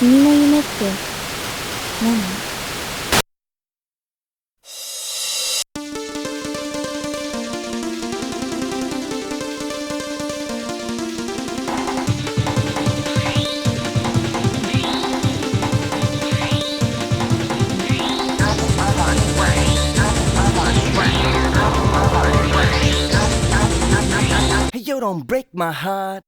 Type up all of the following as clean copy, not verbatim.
君の夢って何？ You don't break my heart.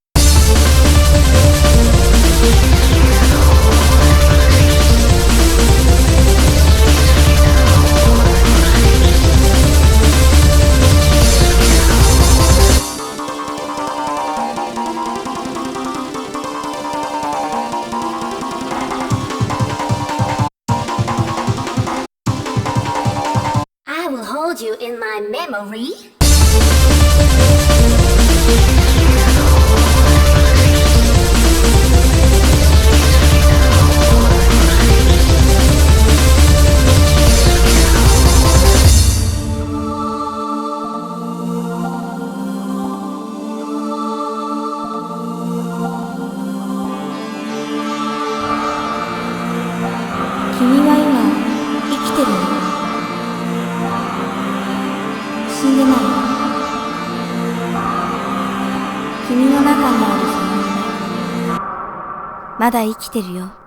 I will hold you in my memory. 「君は今生きてるの？死んでない？君の中にあるその夢、まだ生きてるよ。